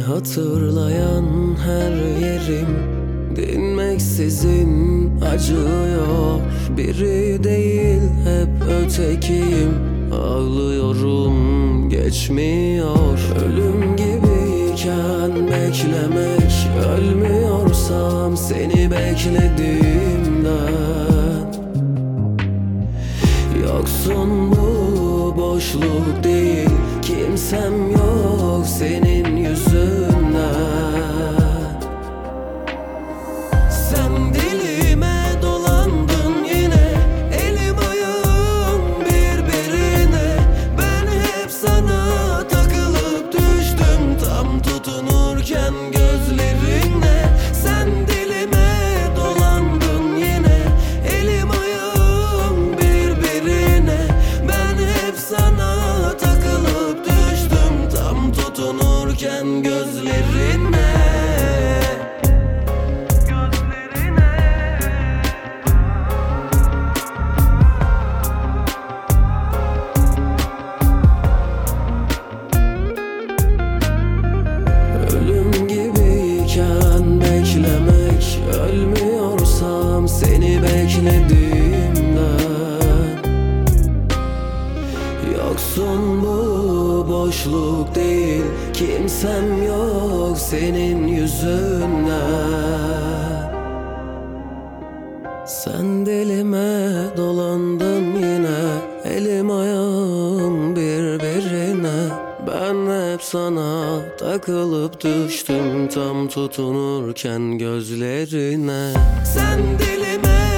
hatırlayan her yerim dinmeksizin acıyor. Biri değil hep ötekiyim, ağlıyorum geçmiyor. Ölüm gibiyken beklemek, ölmüyorsam seni beklediğimden. Yoksun bu boşluk değil, kimsem yok senin yüzünden. Sen dilime dolandın yine, elim ayağım birbirine. Ben hep sana takılıp düştüm, tam tutunurken gözlerine. Sen dilime dolandın yine, elim ayağım birbirine. Ben hep sana takılıp düştüm, tam tutunurken gözlerine. Beklemek, ölmüyorsam seni beklediğimden. Yoksun bu boşluk değil, kimsem yok senin yüzünden. Sen dilime dolandın yine, elim ayağım birbirine. Ben hep sana takılıp düştüm, tam tutunurken gözlerine. Sen dilime